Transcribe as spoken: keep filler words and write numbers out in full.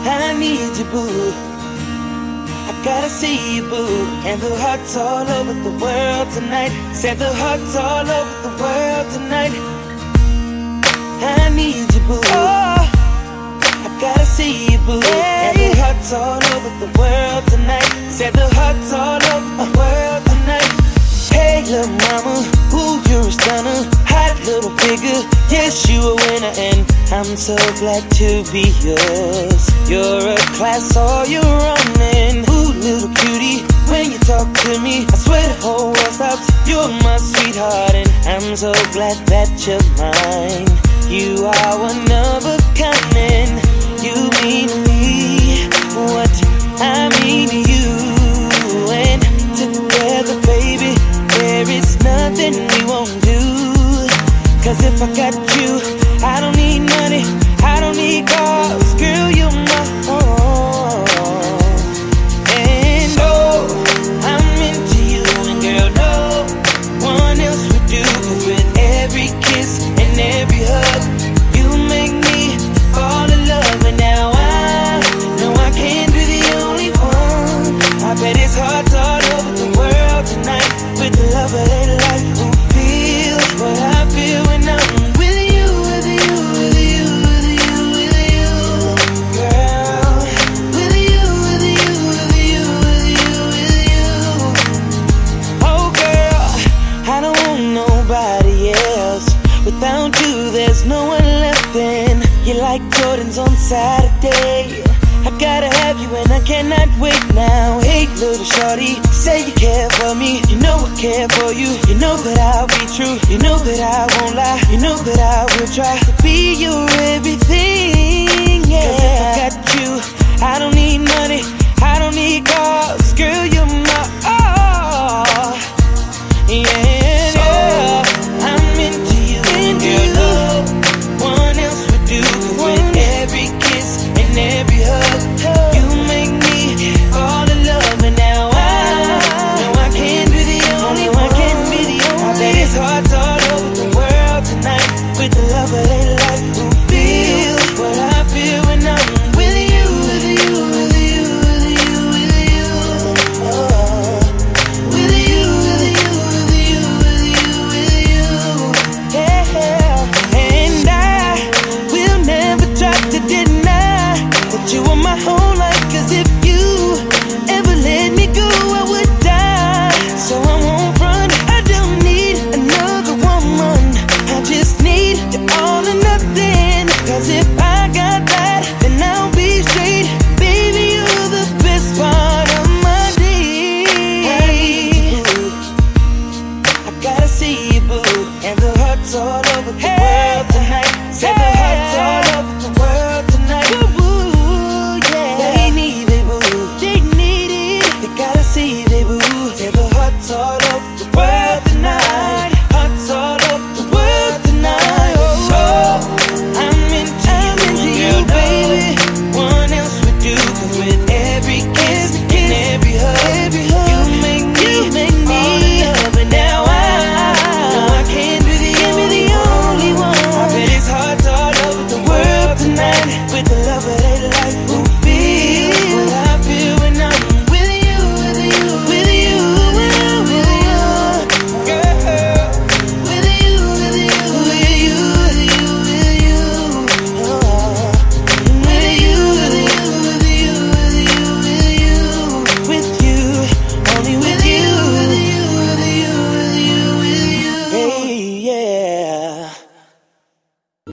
I need you, boo. I gotta see you, boo. And the hearts all over the world tonight. Said the hearts all over the world tonight. I need you, boo. Oh, I gotta see you, boo. Hey. And the hearts all over the world tonight. Said the hearts all over the world tonight. Hey, little mama, ooh, you're a stunner. Hot little figure, yes, you a winner. And I'm so glad to be yours. You're a class, all you're running. Ooh, little cutie, when you talk to me, I swear the whole world stops. You're my sweetheart, and I'm so glad that you're mine. You are one of a kind, and you mean to me what I mean to you. And together, baby, there is nothing we won't do. Cause if I got you, I don't need money, I don't need cars. Girl, you're my own. And oh, I'm into you, and girl, no one else would do. Cause with every kiss and every hug, you make me fall in love. And now I know I can't be the only one. I bet it's hard all over the world tonight. With the love of their life, who feel what I feel when I'm with you, with you, with you, with you, with you, girl. With you, with you, with you, with you, with you. Oh girl, I don't want nobody else. Without you, there's no one left. In you like Jordans on Saturday. I gotta have you and I cannot wait now. Hey little shorty, say you care for me. You know I care for you. You know that I'll be true. You know that I won't lie. You know that I will try to be your everything, yeah. Cause if I got you, I don't need money, I don't need cars. Girl, you're my all, yeah, yeah. I'm into you, and girl, no one else would do. Cause with every kiss and every hug, you make me fall in love. And now I know I can't be the only one. I can't be the only. I bet it's hard all over the world tonight. With the love of their life, who feel what I feel when I'm with you, with you, with you, with you, with you. Oh, with you, with you, with you, with you, with you. Yeah, and I will never try to deny that you are my whole life. Cause if you ever let me go, I would die. So I won't run, I don't need another woman. I just need you all or nothing. Cause if I got that, then I'll be straight. Baby, you're the best part of my day. I need you, boo. I gotta see you, boo. And the hearts all over the hey, world tonight. Say hey, the hearts all over the world tonight. Boo, yeah. They need it, boo. They need it. They gotta see it, boo. Say the hearts all over the world tonight. Hearts all over the world tonight. Oh, oh, I'm into I'm you, into you, girl, baby. No one else would do. Cause with every kiss, every kiss and every hug, every hug, you make me, you make me fall in love. And now I know I can't be the, only, the only one. I bet it's hard all over the world tonight. With the love of